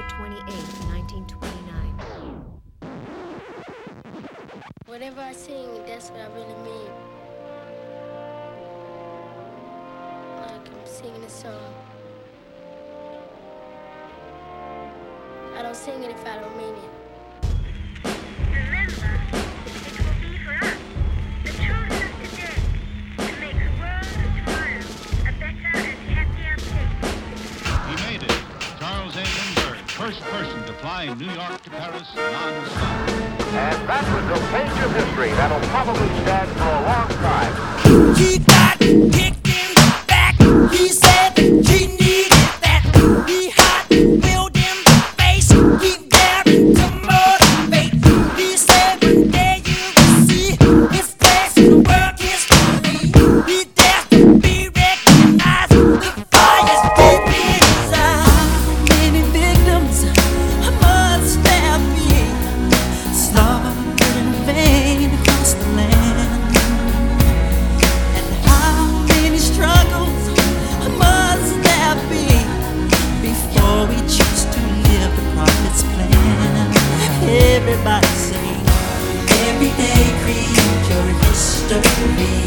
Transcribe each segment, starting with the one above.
September 28, 1929. Whatever I sing, that's what I really mean. Like I'm singing a song. I don't sing it if I don't mean it. Remember, it will be for us, the children of today, to make the world of tomorrow a better and happier place. He made it. Charles A. Lindbergh, first person to fly New York to Paris non-stop. And that was a page of history that'll probably stand for a long time. He got kicked in the back. He said he needed that. He hot, willed in the face. He daring to motivate. He said one day you will see his face in work history. He dares to be recognized. The fire's deep in his eyes. Many victims must there be? Slaughtered in vain across the land. And how many struggles must there be before we choose to live the prophet's plan? Everybody sing. Every day create your history.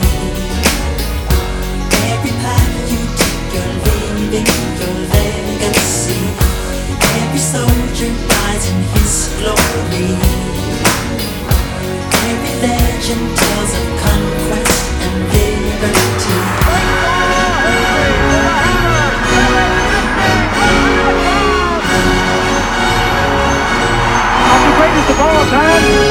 Every path you take, you're leaving your legacy. Every soldier dies in his glory. Every legend tells of conquest and liberty. I'm the greatest of all time.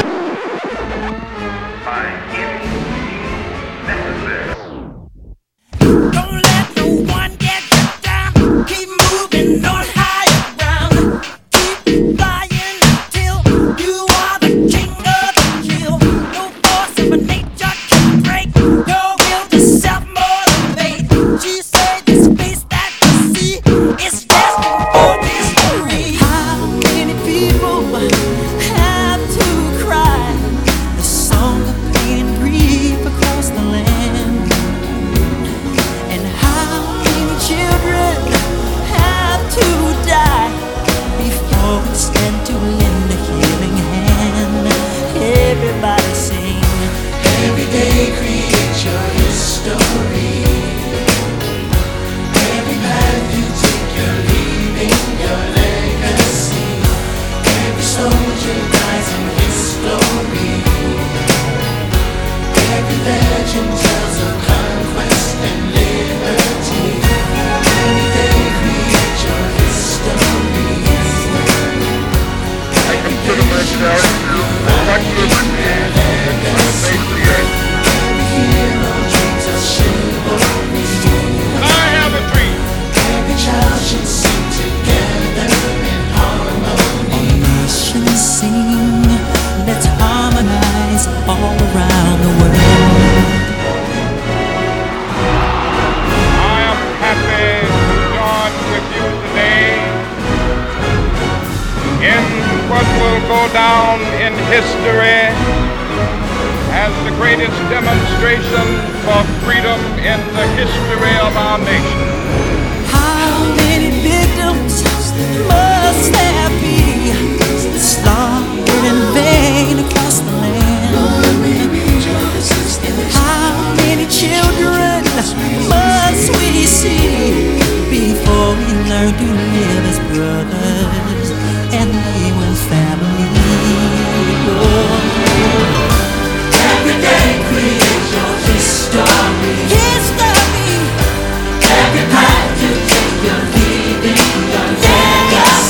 By any means necessary. Don't let no one get you down. Keep moving on higher ground. Keep flying until you are the king of the kill. No force of nature can break your will to self-motivate. She said the space that you see is destined for history. How many people have to cry the song of pain and grief across the land? And how many children have to die before we stand to lend a healing hand? Everybody sing. Every day create your history. Every path you take, you're leaving your legacy. Every soldier dies in his glory. Every legend tells of conquest and liberty. Every day create your history. I consider myself Every hero dreams of chivalry. I have a dream. Every child should sing together in harmony. All nations sing, let's harmonize all around the world. I am happy to join with you today in what will go down in history as the greatest demonstration for freedom in the history of our nation. How many victims must there be? Slaughtered in vain across the land. How many children must we see before we learn to live as brothers and live with family? Every day create your history. History. Every path you take, you're leaving your legacy.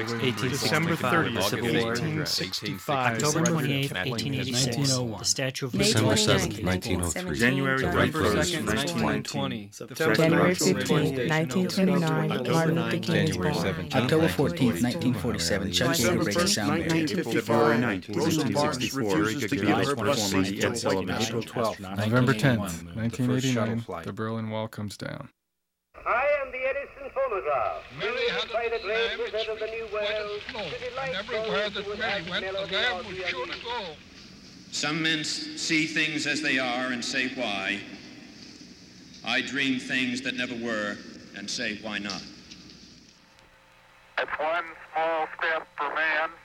December 30th, Civil War. 1865. October Red 28th, Flag. 1886. 1901. The Statue of May Liberty. December 29th, 7th, 1903. January November 21st, 1920. 1920. January 15th, 1929, Martin Luther King is born. October 14th, 1947, Chuck Yeager breaks a sound barrier. February 19th, 1964, Gaga's performance at television. April 12th, November 10th, 1989, the Berlin Wall comes down. I am the Edison phonograph. Mary had by the a great lamb which wizard of the New World. and everywhere that Mary went, the lamb would surely go. Some men see things as they are and say why. I dream things that never were and say why not. It's one small step for man,